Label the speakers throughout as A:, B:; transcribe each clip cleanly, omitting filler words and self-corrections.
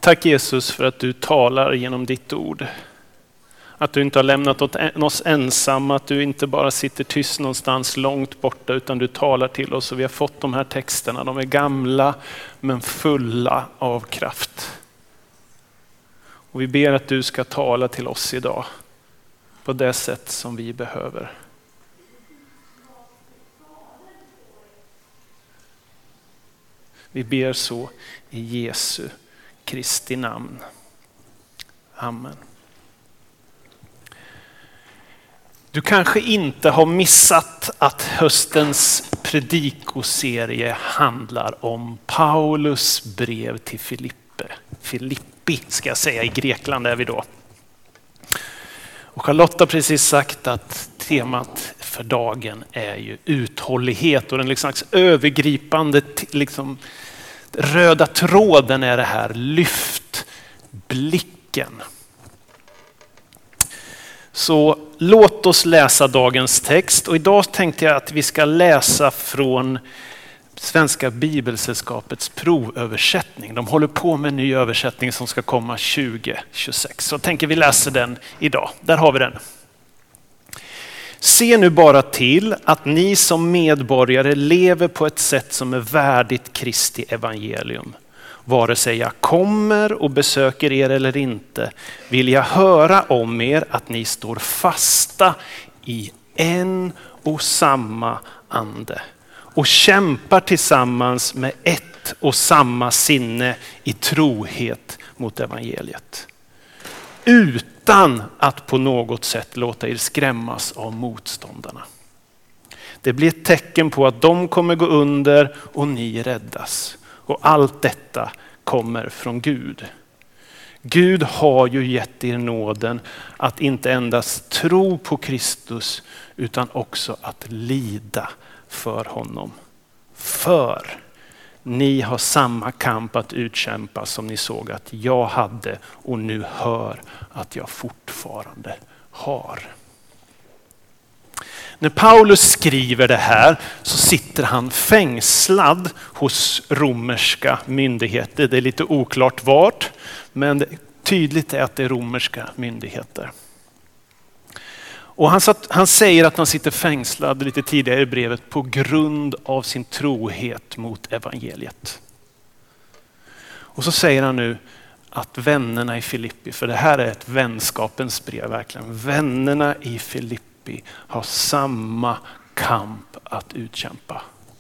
A: Tack Jesus för att du talar genom ditt ord. Att du inte har lämnat oss ensamma, att du inte bara sitter tyst någonstans långt borta utan du talar till oss. Och vi har fått de här texterna, de är gamla men fulla av kraft. Och vi ber att du ska tala till oss idag på det sätt som vi behöver. Vi ber så i Jesu Kristi namn. Amen. Du kanske inte har missat att höstens predikoserie handlar om Paulus brev till Filippi ska jag säga, i Grekland är vi då. Och Charlotte har precis sagt att temat för dagen är ju uthållighet och den slags övergripande röda tråden är det här: lyft blicken. Så låt oss läsa dagens text, och idag tänkte jag att vi ska läsa från Svenska Bibelsällskapets provöversättning. De håller på med en ny översättning som ska komma 2026. Så tänker vi läsa den idag. Där har vi den. Se nu bara till att ni som medborgare lever på ett sätt som är värdigt Kristi evangelium. Vare sig jag kommer och besöker er eller inte, vill jag höra om er att ni står fasta i en och samma ande och kämpar tillsammans med ett och samma sinne i trohet mot evangeliet. Utan att på något sätt låta er skrämmas av motståndarna. Det blir ett tecken på att de kommer gå under och ni räddas. Och allt detta kommer från Gud. Gud har ju gett er nåden att inte endast tro på Kristus utan också att lida för honom. För ni har samma kamp att utkämpa som ni såg att jag hade och nu hör att jag fortfarande har. När Paulus skriver det här så sitter han fängslad hos romerska myndigheter. Det är lite oklart vart, men tydligt är att det är romerska myndigheter. Och han säger att han sitter fängslad lite tidigare i brevet på grund av sin trohet mot evangeliet. Och så säger han nu att vännerna i Filippi, för det här är ett vänskapens brev verkligen. Vännerna i Filippi har samma kamp att utkämpa.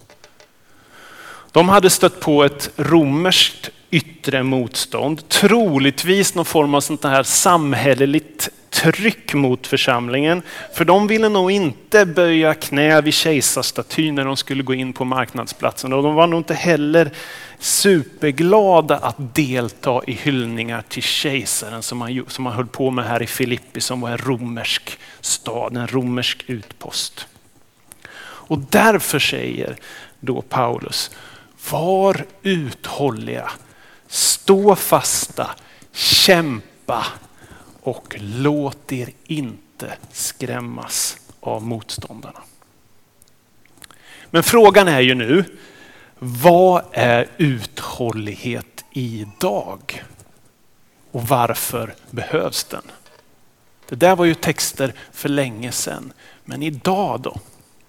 A: De hade stött på ett romerskt yttre motstånd, troligtvis någon form av sånt här samhälleligt tryck mot församlingen. För de ville nog inte böja knä vid kejsarstatyn när de skulle gå in på marknadsplatsen. Och de var nog inte heller superglada att delta i hyllningar till kejsaren som man höll på med här i Filippi, som var en romersk stad, en romersk utpost. Och därför säger då Paulus: var uthålliga, stå fasta, kämpa och låt er inte skrämmas av motståndarna. Men frågan är ju nu, vad är uthållighet idag? Och varför behövs den? Det där var ju texter för länge sedan, men idag då?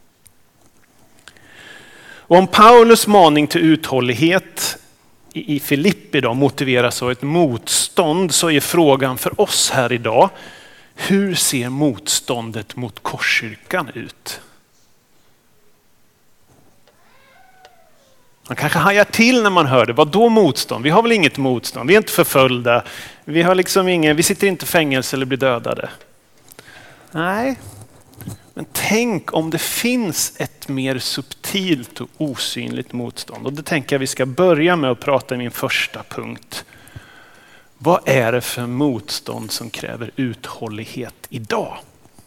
A: Och om Paulus maning till uthållighet i Filippi då motiveras av ett motstånd, så är frågan för oss här idag: hur ser motståndet mot korskyrkan ut? Man kanske hajar till när man hör det. Vad då motstånd? Vi har väl inget motstånd. Vi är inte förföljda. Vi har vi sitter inte i fängelse eller blir dödade. Nej. Men tänk om det finns ett mer subtilt och osynligt motstånd. Och det tänker jag vi ska börja med att prata i min första punkt. Vad är det för motstånd som kräver uthållighet idag?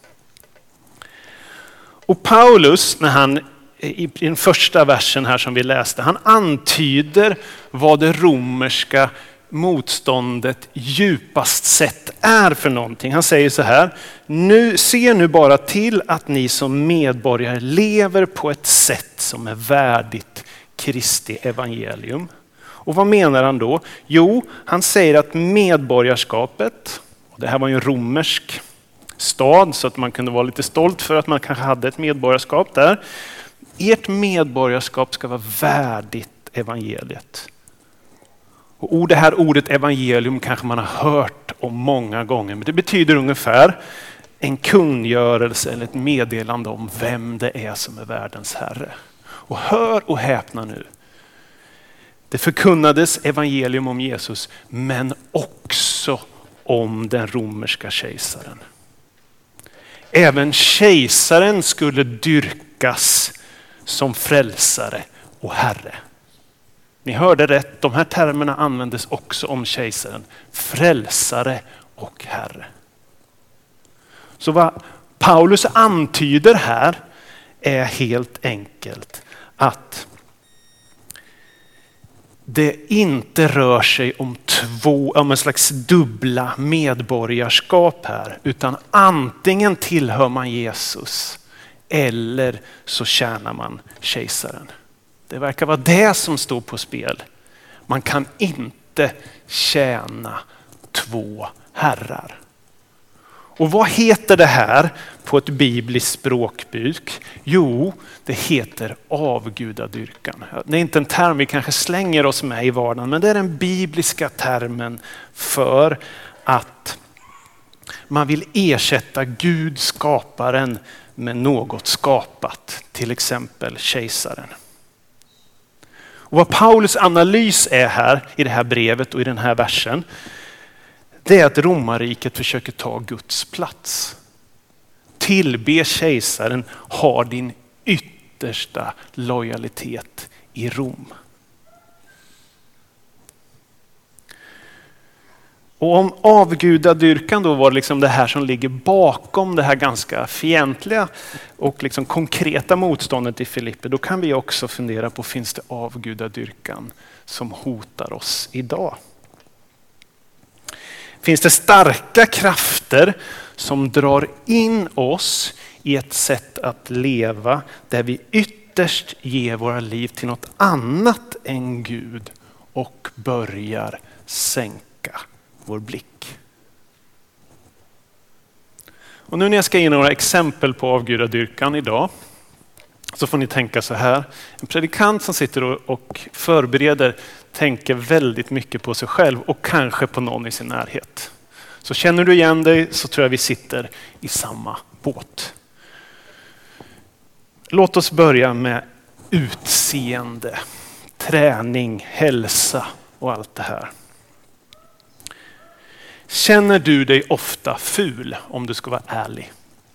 A: Och Paulus, när han i den första versen här som vi läste, han antyder vad det romerska motståndet djupast sett är för någonting. Han säger så här: se nu bara till att ni som medborgare lever på ett sätt som är värdigt Kristi evangelium. Och vad menar han då? Jo, han säger att medborgarskapet, och det här var ju en romersk stad så att man kunde vara lite stolt för att man kanske hade ett medborgarskap där. Ert medborgarskap ska vara värdigt evangeliet. Och det här ordet evangelium kanske man har hört om många gånger, men det betyder ungefär en kungörelse eller ett meddelande om vem det är som är världens herre. Och hör och häpna nu. Det förkunnades evangelium om Jesus, men också om den romerska kejsaren. Även kejsaren skulle dyrkas som frälsare och herre. Ni hörde rätt, de här termerna användes också om kejsaren. Frälsare och herre. Så vad Paulus antyder här är helt enkelt att det inte rör sig om en slags dubbla medborgarskap här, utan antingen tillhör man Jesus eller så tjänar man kejsaren. Det verkar vara det som står på spel. Man kan inte tjäna två herrar. Och vad heter det här på ett bibliskt språkbruk? Jo, det heter avgudadyrkan. Det är inte en term vi kanske slänger oss med i vardagen, men det är den bibliska termen för att man vill ersätta Gud, skaparen, med något skapat, till exempel kejsaren. Och vad Paulus analys är här i det här brevet och i den här versen, det är att romarriket försöker ta Guds plats. Tillbe kejsaren, har din yttersta lojalitet i Rom. Och om avgudadyrkan då var liksom det här som ligger bakom det här ganska fientliga och liksom konkreta motståndet i Filippi, då kan vi också fundera på, finns det avgudadyrkan som hotar oss idag? Finns det starka krafter som drar in oss i ett sätt att leva där vi ytterst ger våra liv till något annat än Gud och börjar sänka vår blick? Och nu när jag ska ge några exempel på avgudadyrkan idag, så får ni tänka så här. En predikant som sitter och förbereder tänker väldigt mycket på sig själv och kanske på någon i sin närhet. Så känner du igen dig, så tror jag vi sitter i samma båt. Låt oss börja med utseende, träning, hälsa och allt det här. Känner du dig ofta ful, om du ska vara ärlig?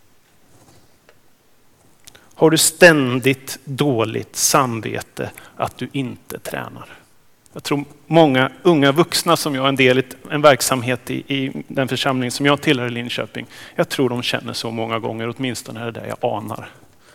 A: Har du ständigt dåligt samvete att du inte tränar? Jag tror många unga vuxna som jag är en del i en verksamhet i den församling som jag tillhör i Linköping. Jag tror de känner så många gånger, åtminstone är det där jag anar.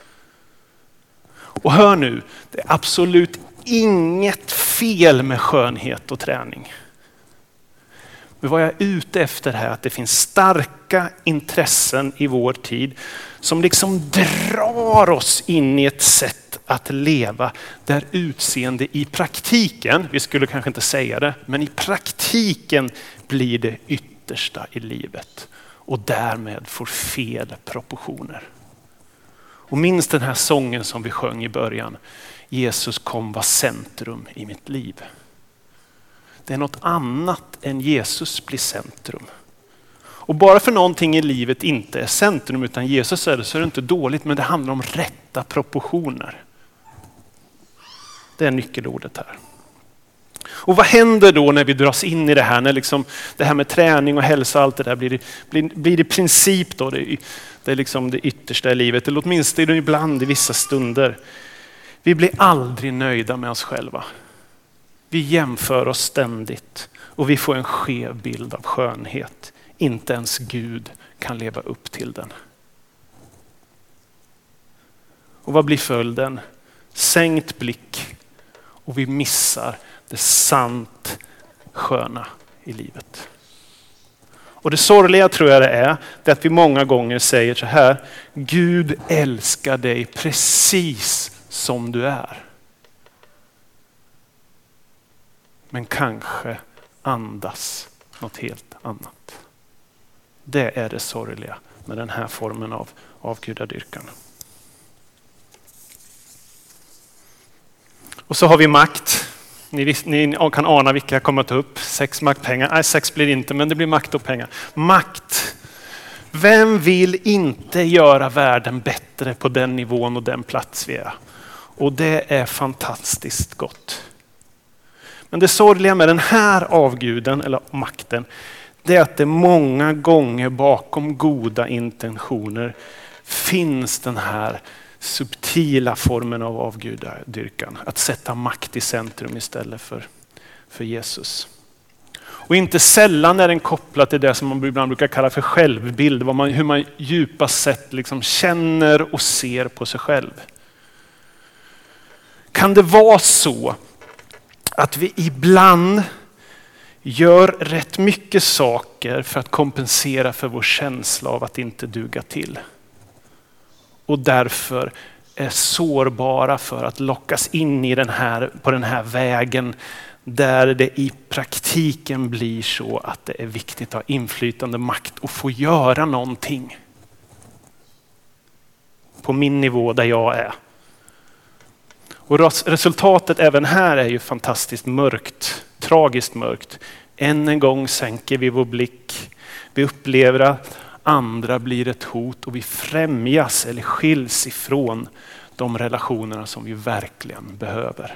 A: Och hör nu, det är absolut inget fel med skönhet och träning. Men vad jag är ute efter här är att det finns starka intressen i vår tid som liksom drar oss in i ett sätt att leva där utseende i praktiken, vi skulle kanske inte säga det, men i praktiken blir det yttersta i livet och därmed får fel proportioner. Och minns den här sången som vi sjöng i början. Jesus kom var centrum i mitt liv. Det är något annat än Jesus blir centrum. Och bara för någonting i livet inte är centrum utan Jesus är det, så är det inte dåligt, men det handlar om rätta proportioner. Det är nyckelordet här. Och vad händer då när vi dras in i det här? När liksom det här med träning och hälsa och allt det där blir det princip då. Det är liksom det yttersta i livet. Eller åtminstone ibland i vissa stunder. Vi blir aldrig nöjda med oss själva. Vi jämför oss ständigt och vi får en skev bild av skönhet. Inte ens Gud kan leva upp till den. Och vad blir följden? Sänkt blick och vi missar det sant sköna i livet. Och det sorgliga tror jag det är att vi många gånger säger så här: Gud älskar dig precis som du är. men kanske andas något helt annat. Det är det sorgliga med den här formen av avgudadyrkan. Och så har vi makt. Ni kan ana vilka jag kommer att ta upp. 6 maktpengar. Nej, 6 blir det inte, men det blir makt och pengar. Makt. Vem vill inte göra världen bättre på den nivån och den plats vi är? Och det är fantastiskt gott. Men det sorgliga med den här avguden eller makten, det är att det många gånger bakom goda intentioner finns den här subtila formen av avgudadyrkan. Att sätta makt i centrum istället för Jesus. Och inte sällan är den kopplad till det som man ibland brukar kalla för självbild. Hur man djupast sett liksom känner och ser på sig själv. Kan det vara så att vi ibland gör rätt mycket saker för att kompensera för vår känsla av att inte duga till? Och därför är sårbara för att lockas in i på den här vägen där det i praktiken blir så att det är viktigt att ha inflytande, makt och få göra någonting. På min nivå där jag är. Och resultatet även här är ju fantastiskt mörkt, tragiskt mörkt. Än en gång sänker vi vår blick. Vi upplever att andra blir ett hot och vi främjas eller skiljs ifrån de relationerna som vi verkligen behöver.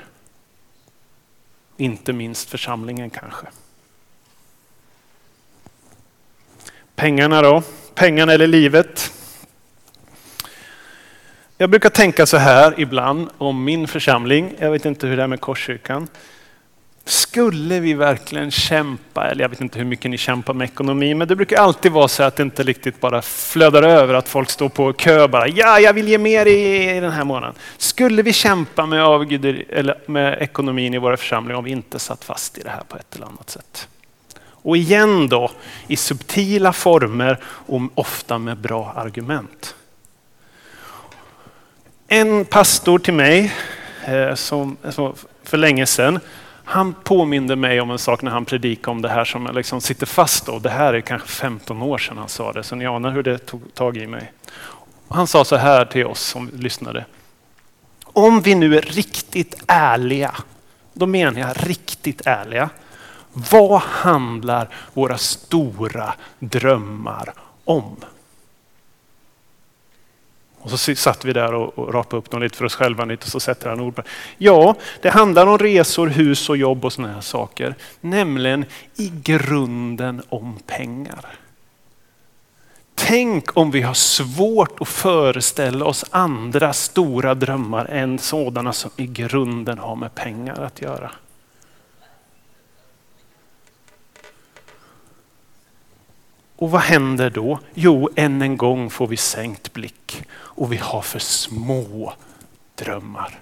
A: Inte minst församlingen kanske. Pengarna då? Pengarna eller livet? Jag brukar tänka så här ibland om min församling. Jag vet inte hur det är med Korskyrkan. Skulle vi verkligen kämpa, eller jag vet inte hur mycket ni kämpar med ekonomi, men det brukar alltid vara så att det inte riktigt bara flödar över, att folk står på kö bara, ja, jag vill ge mer i den här månaden. Skulle vi kämpa med ekonomin i våra församlingar om vi inte satt fast i det här på ett eller annat sätt? Och igen då, i subtila former och ofta med bra argument. En pastor till mig som för länge sedan, han påminde mig om en sak när han predikade om det här som liksom sitter fast då. Det här är kanske 15 år sedan han sa det, så ni anar hur det tog tag i mig. Han sa så här till oss som lyssnade. Om vi nu är riktigt ärliga, då menar jag riktigt ärliga. Vad handlar våra stora drömmar om? Och så satt vi där och rapade upp dem lite för oss själva lite, och så sätter han ord på det. Ja, det handlar om resor, hus och jobb och såna här saker. Nämligen i grunden om pengar. Tänk om vi har svårt att föreställa oss andra stora drömmar än sådana som i grunden har med pengar att göra. Och vad händer då? Jo, än en gång får vi sänkt blick och vi har för små drömmar.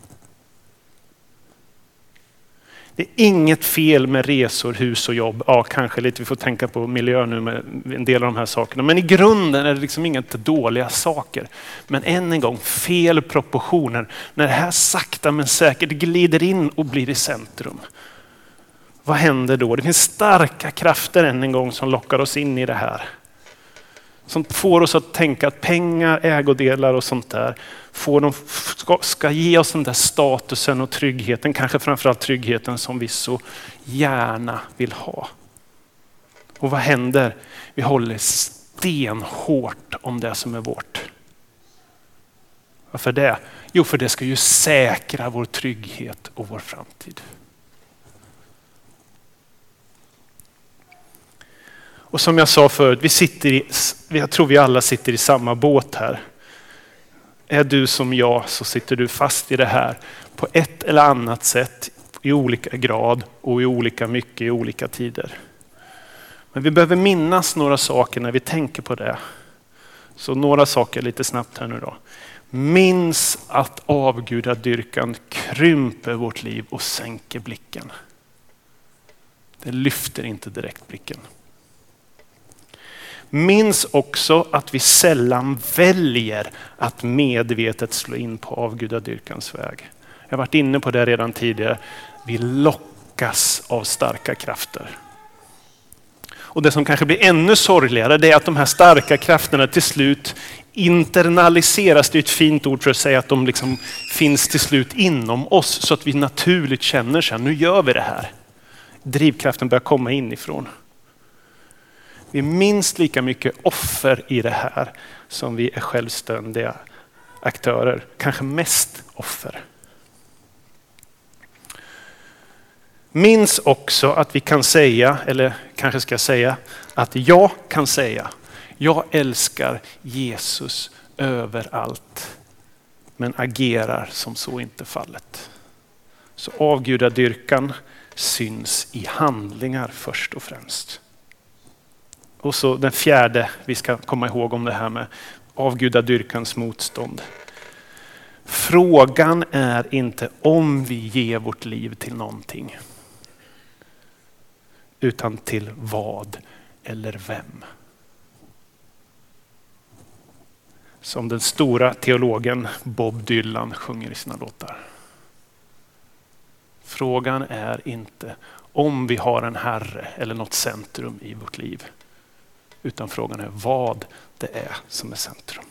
A: Det är inget fel med resor, hus och jobb. Ja, kanske lite, vi får tänka på miljö nu med en del av de här sakerna. Men i grunden är det liksom inga dåliga saker. Men än en gång, fel proportioner. När det här sakta men säkert glider in och blir i centrum. Vad händer då? Det finns starka krafter än en gång som lockar oss in i det här. Som får oss att tänka att pengar, ägodelar och sånt där ska ge oss den där statusen och tryggheten. Kanske framförallt tryggheten som vi så gärna vill ha. Och vad händer? Vi håller stenhårt om det som är vårt. Varför det? Jo, för det ska ju säkra vår trygghet och vår framtid. Och som jag sa förut, jag tror vi alla sitter i samma båt här. Är du som jag så sitter du fast i det här på ett eller annat sätt i olika grad och i olika mycket i olika tider. Men vi behöver minnas några saker när vi tänker på det. Så några saker lite snabbt här nu då. Minns att avgudadyrkan krymper vårt liv och sänker blicken. Det lyfter inte direkt blicken. Minns också att vi sällan väljer att medvetet slå in på avgudadyrkans väg. Jag har varit inne på det redan tidigare. Vi lockas lockas av starka krafter. Och det som kanske blir ännu sorgligare, det är att de här starka krafterna till slut internaliseras. Det är ett fint ord för att säga att de liksom finns till slut inom oss, så att vi naturligt känner sig, nu gör vi det här. Drivkraften börjar komma inifrån. Vi är minst lika mycket offer i det här som vi är självständiga aktörer. Kanske mest offer. Minns också att vi kan säga, eller kanske ska säga, att jag kan säga, jag älskar Jesus överallt, men agerar som så inte fallet. Så avgudadyrkan syns i handlingar först och främst. Och så den fjärde vi ska komma ihåg om det här med avgudadyrkans motstånd. Frågan är inte om vi ger vårt liv till någonting, utan till vad eller vem. Som den stora teologen Bob Dylan sjunger i sina låtar. Frågan är inte om vi har en herre eller något centrum i vårt liv, utan frågan är vad det är som är centrum.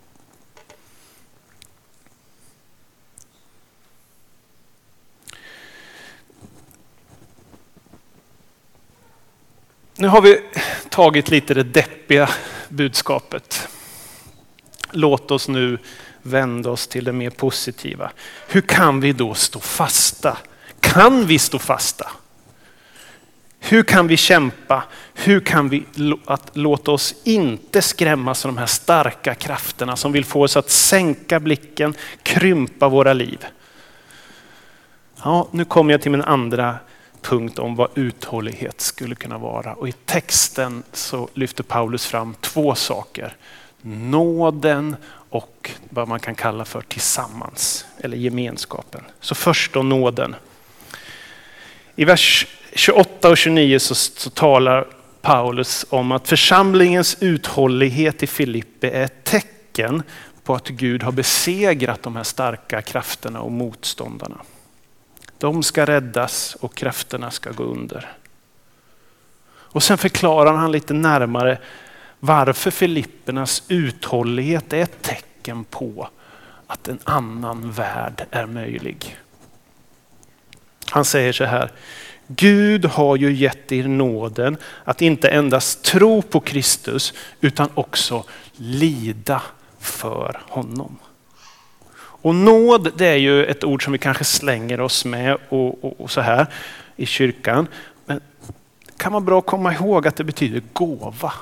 A: Nu har vi tagit lite det deppiga budskapet. Låt oss nu vända oss till det mer positiva. Hur kan vi då stå fasta? Kan vi stå fasta? Hur kan vi kämpa? Hur kan vi låta oss inte skrämmas av de här starka krafterna som vill få oss att sänka blicken, krympa våra liv? Ja, nu kommer jag till min andra punkt om vad uthållighet skulle kunna vara. Och i texten så lyfter Paulus fram två saker. Nåden och vad man kan kalla för tillsammans eller gemenskapen. Så först då nåden. I vers 28 och 29 så talar Paulus om att församlingens uthållighet i Filippi är ett tecken på att Gud har besegrat de här starka krafterna och motståndarna. De ska räddas och krafterna ska gå under. Och sen förklarar han lite närmare varför Filippernas uthållighet är ett tecken på att en annan värld är möjlig. Han säger så här: Gud har ju gett er nåden att inte endast tro på Kristus utan också lida för honom. Och nåd, det är ju ett ord som vi kanske slänger oss med och så här i kyrkan. Men det kan vara bra att komma ihåg att det betyder gåva.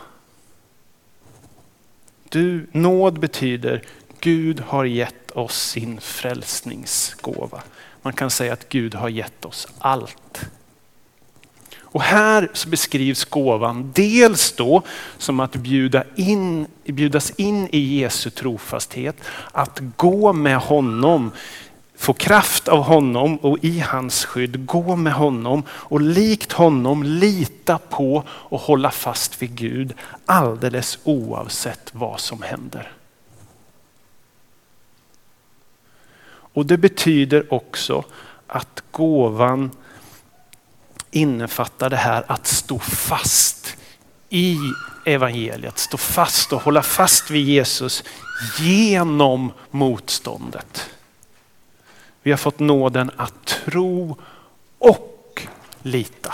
A: Nåd betyder Gud har gett oss sin frälsningsgåva. Man kan säga att Gud har gett oss allt. Och här så beskrivs gåvan dels då som att bjudas in i Jesu trofasthet, att gå med honom, få kraft av honom och i hans skydd, gå med honom och likt honom lita på och hålla fast vid Gud alldeles oavsett vad som händer. Och det betyder också att gåvan innefattar det här att stå fast i evangeliet, stå fast och hålla fast vid Jesus genom motståndet. Vi har fått nåden att tro och lita.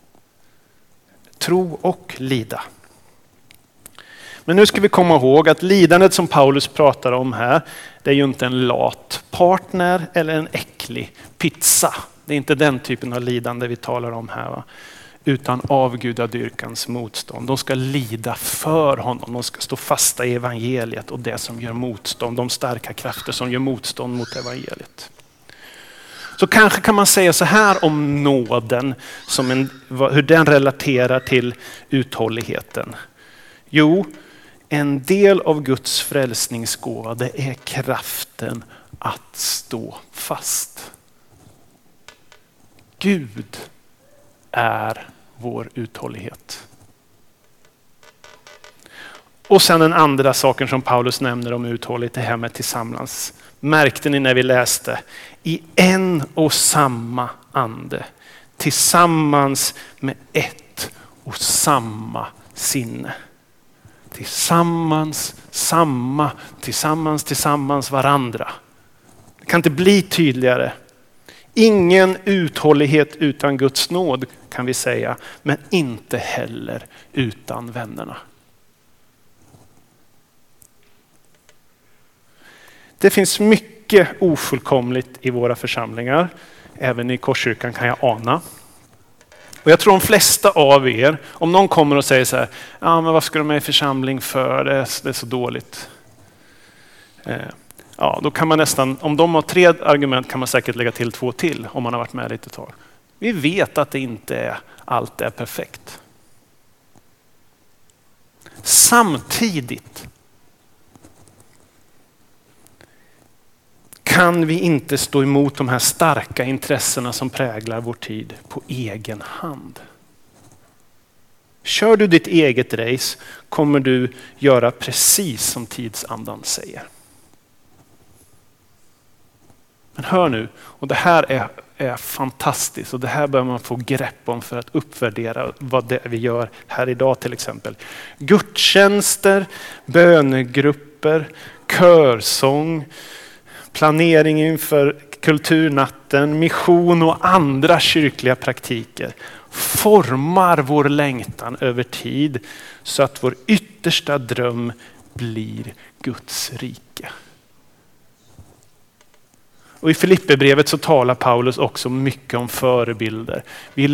A: Tro och lida. Men nu ska vi komma ihåg att lidandet som Paulus pratar om här, det är ju inte en lat partner eller en äcklig pizza. Det är inte den typen av lidande vi talar om här, va? Utan avgudadyrkans motstånd. De ska lida för honom. De ska stå fasta i evangeliet och det som gör motstånd. De starka krafter som gör motstånd mot evangeliet. Så kanske kan man säga så här om nåden, hur den relaterar till uthålligheten. Jo, en del av Guds frälsningsgåva, det är kraften att stå fast. Gud är vår uthållighet. Och sen den andra saken som Paulus nämner om uthållighet, det här med tillsammans. Märkte ni när vi läste? I en och samma ande tillsammans med ett och samma sinne. Tillsammans, tillsammans varandra. Det kan inte bli tydligare. Ingen uthållighet utan Guds nåd kan vi säga, men inte heller utan vännerna. Det finns mycket ofullkomligt i våra församlingar, även i Korskyrkan kan jag ana. Och jag tror de flesta av er, om någon kommer och säger så här, ja men vad ska de med i församling för, det är så dåligt. Ja, då kan man nästan, om de har 3 argument kan man säkert lägga till 2 till om man har varit med lite tag. Vi vet att det inte är allt är perfekt. Samtidigt kan vi inte stå emot de här starka intressena som präglar vår tid på egen hand. Kör du ditt eget race kommer du göra precis som tidsandan säger. Men hör nu, och det här är fantastiskt och det här bör man få grepp om för att uppvärdera vad det vi gör här idag till exempel. Gudstjänster, bönegrupper, körsång, planering inför kulturnatten, mission och andra kyrkliga praktiker formar vår längtan över tid så att vår yttersta dröm blir Guds rike. Och i Filipperbrevet så talar Paulus också mycket om förebilder. Vi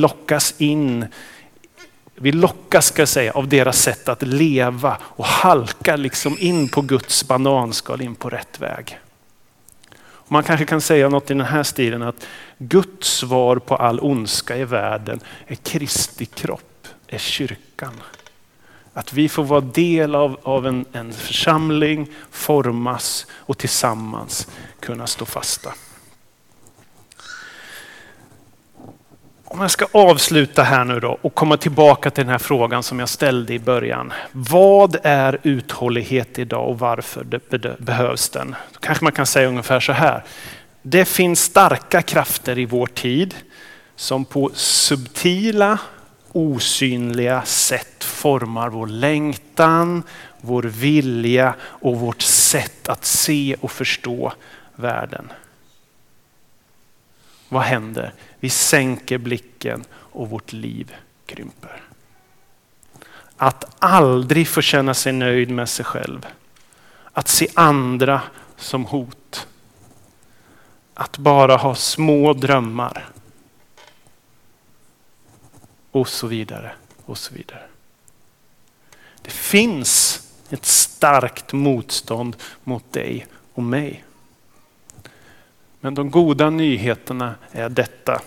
A: lockas ska jag säga av deras sätt att leva och halka liksom in på Guds bananskal, in på rätt väg. Man kanske kan säga något i den här stilen att Guds svar på all ondska i världen är Kristi kropp, är kyrkan. Att vi får vara del av en församling, formas och tillsammans kunna stå fasta. Om jag ska avsluta här nu då och komma tillbaka till den här frågan som jag ställde i början. Vad är uthållighet idag och varför behövs den? Då kanske man kan säga ungefär så här. Det finns starka krafter i vår tid som på subtila, osynliga sätt formar vår längtan, vår vilja och vårt sätt att se och förstå världen. Vad händer? Vi sänker blicken och vårt liv krymper. Att aldrig få känna sig nöjd med sig själv. Att se andra som hot. Att bara ha små drömmar. Och så vidare. Och så vidare. Det finns ett starkt motstånd mot dig och mig. Men de goda nyheterna är detta.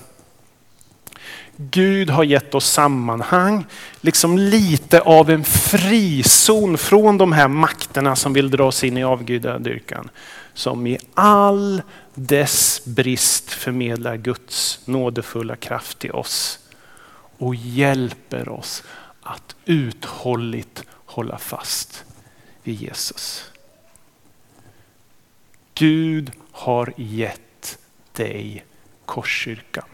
A: Gud har gett oss sammanhang, liksom lite av en frizon från de här makterna som vill dra oss in i avgudadyrkan. Som i all dess brist förmedlar Guds nådefulla kraft till oss. Och hjälper oss att uthålligt hålla fast vid Jesus. Gud har gett dig Korskyrkan.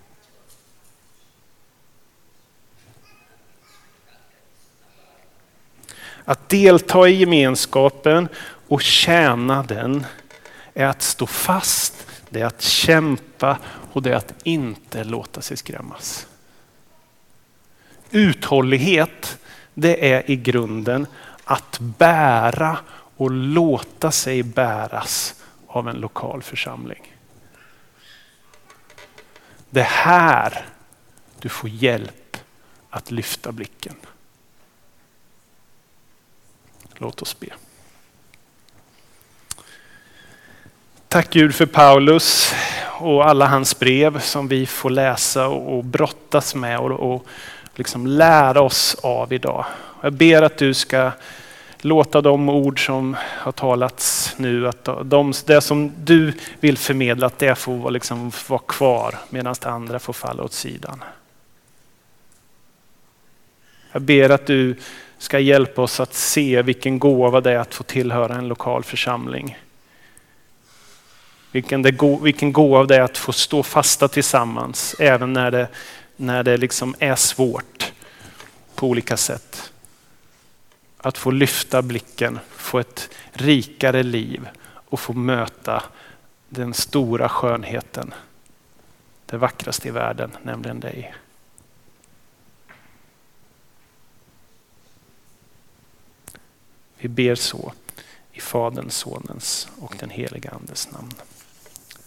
A: Att delta i gemenskapen och tjäna den är att stå fast, det är att kämpa och det är att inte låta sig skrämmas. Uthållighet, det är i grunden att bära och låta sig bäras av en lokal församling. Det är här du får hjälp att lyfta blicken. Låt oss be. Tack Gud för Paulus och alla hans brev som vi får läsa och brottas med och liksom lära oss av idag. Jag ber att du ska låta de ord som har talats nu, att det som du vill förmedla, att det får liksom vara kvar medan det andra får falla åt sidan. Jag ber att du ska hjälpa oss att se vilken gåva det är att få tillhöra en lokal församling. Vilken gåva av det att få stå fasta tillsammans även när det liksom är svårt på olika sätt. Att få lyfta blicken, få ett rikare liv och få möta den stora skönheten. Det vackraste i världen, nämligen dig. Vi ber så i Faderns, Sonens och den helige Andes namn.